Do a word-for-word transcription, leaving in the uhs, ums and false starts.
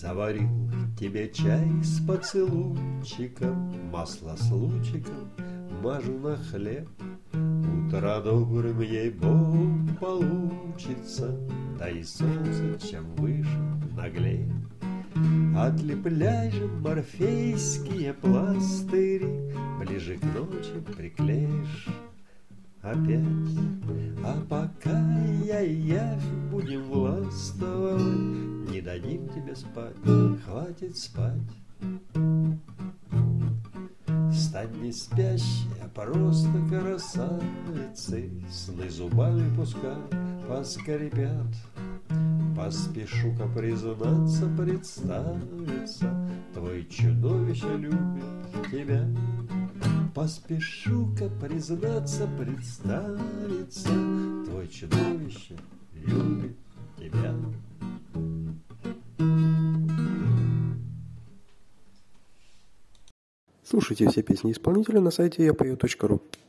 Заварил тебе чай с поцелуйчиком, масло с лучиком мажу на хлеб. Утро добрым, ей-богу, получится, да и солнце чем выше наглей. Отлепляй же морфейские пластыри, ближе к ночи приклеишь опять. А пока я и явь будем властвовать, не дадим тебе спать, хватит спать. Стань не спящей, а просто красавицей, сны зубами пускай поскрипят. Поспешу-ка признаться, представиться, твой чудовище любит тебя. Поспешу-ка признаться, представиться, твой чудовище любит тебя. Слушайте все песни исполнителя на сайте я пою точка ру.